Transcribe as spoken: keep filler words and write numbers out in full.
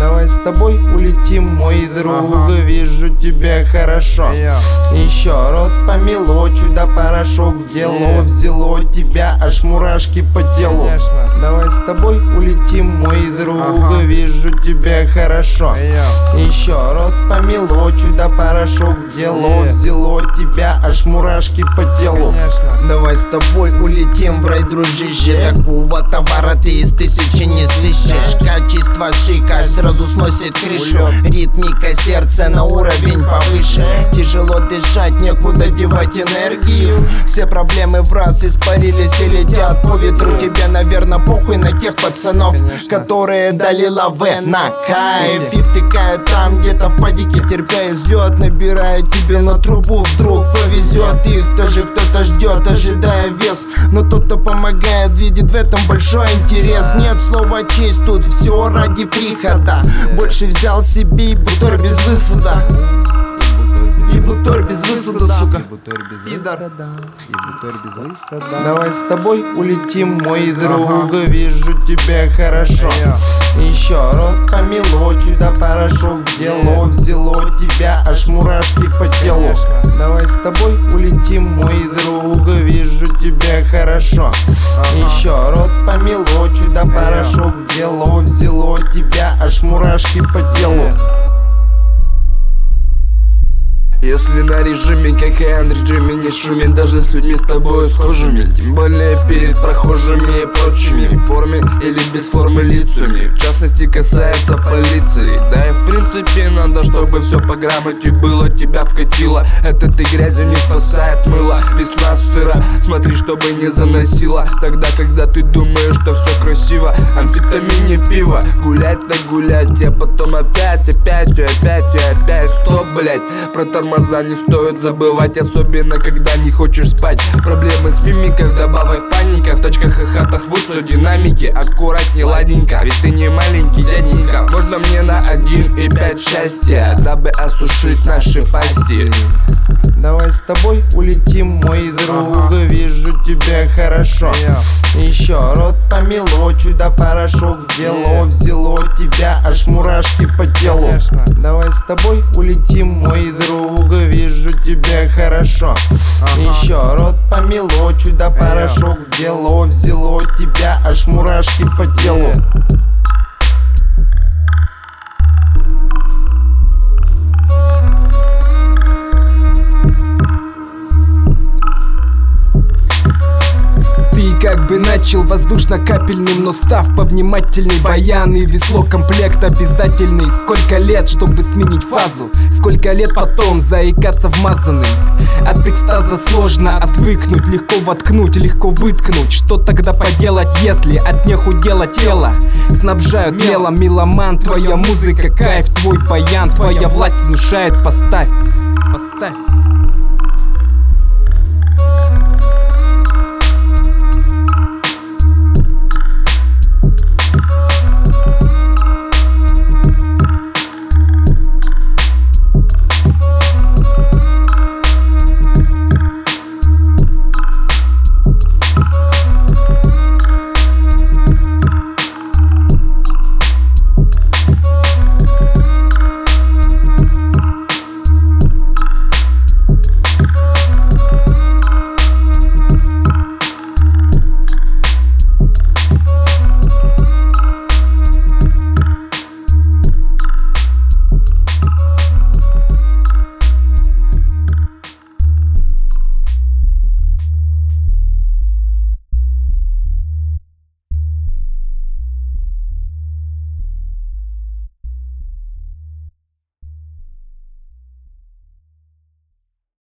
Давай с тобой улетим, мой друг, ага. Вижу тебя хорошо. Я. Еще рот помело, чудо порошок в дело. Я. Взяло тебя, аж мурашки по телу. Конечно. Давай с тобой улетим, мой друг, ага. Вижу тебя хорошо. Я. Еще рот помело, чудо порошок в дело. Я. Взяло тебя, аж мурашки по телу. Конечно. Давай с тобой улетим в рай, дружище. Я. Такого товара ты из тысячи не сыщешь. Качество шика сразу сносит крышу. Ритмика сердца на уровень повыше. Тяжело дышать, некуда девать энергию. Все проблемы в раз испарились и летят по ветру. Тебе, наверное, похуй на тех пацанов, конечно, которые дали лаве на кайф и втыкают там где-то в падике, терпя излет. Набирая тебе на трубу, вдруг повезет. Их тоже кто-то ждет, ожидая вес. Но тот, кто помогает, видит в этом большой интерес. Нет слова честь, тут все ради прихода. Больше взял себе и бутор без высада. И бутор без высада, сука. И бутор без высада. Давай с тобой улетим, мой друг, ага. Вижу тебя хорошо. Еще рот помело, чудо порошок в дело. Взяло тебя, аж мурашки по телу. Давай с тобой улетим, мой друг, вижу тебя хорошо. Еще рот помело, чудо порошок в дело. Взяло тебя, аж мурашки по телу. Если на режиме, как и на режиме, не шумит даже с людьми с тобой схожими. Тем более перед прохожими и прочими, в форме или без формы лицами. В частности касается полиции. Да и в принципе надо, чтобы все по грамоте было. Тебя вкатило, это ты грязью не спасает мыло. Весна сыра, смотри, чтобы не заносила. Тогда, когда ты думаешь, что все красиво, амфетамине пиво. Гулять так гулять, а потом опять, опять, и опять, и опять. Стоп, блять, про тормоза не стоит забывать, особенно когда не хочешь спать. Проблемы с мимикой, вдобавок паника. В точках и хатах вот все динамики. Аккуратней, ладненько, ведь ты не маленький дяденька. Можно мне на один и пять счастья, дабы осушить наши пасти. Давай с тобой улетим, мой друг, ага. Вижу тебя хорошо. Еще рот помело, чудо порошок в дело. Взяло тебя, аж мурашки по телу. Конечно. Давай с тобой улетим, мой друг, вижу тебя хорошо. Ага. Еще рот помело, чудо порошок в дело. Взяло тебя, аж мурашки по телу. Как бы начал воздушно-капельным, но став повнимательней, баян и весло комплект обязательный. Сколько лет, чтобы сменить фазу? Сколько лет потом заикаться вмазанным? От экстаза сложно отвыкнуть, легко воткнуть, легко выткнуть. Что тогда поделать, если от неху дело тело снабжают мелом? Меломан, твоя музыка, кайф, твой баян, твоя власть внушает. Поставь, поставь.